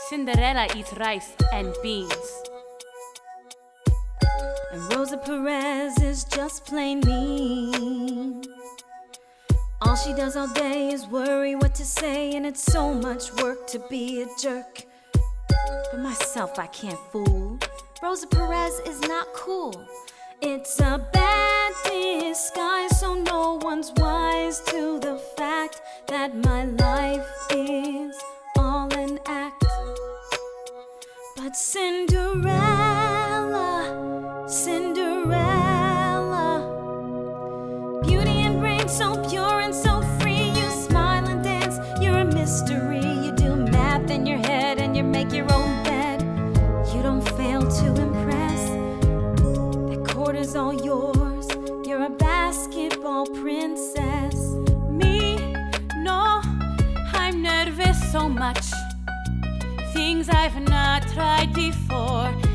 Cinderella eats rice and beans. And Rosa Perez is just plain mean. All she does all day is worry what to say, and it's so much work to be a jerk. But myself I can't fool. Rosa Perez is not cool. It's a bad disguise, so no one's wise to the fact that my life is all an act. But Cinderella, Cinderella, beauty and brain so pure and so free. You smile and dance, you're a mystery. You do math in your head and you make your own bed. You don't fail to impress. That court is all yours. You're a basketball princess. Me? No, I'm nervous so much. Things I've not tried before.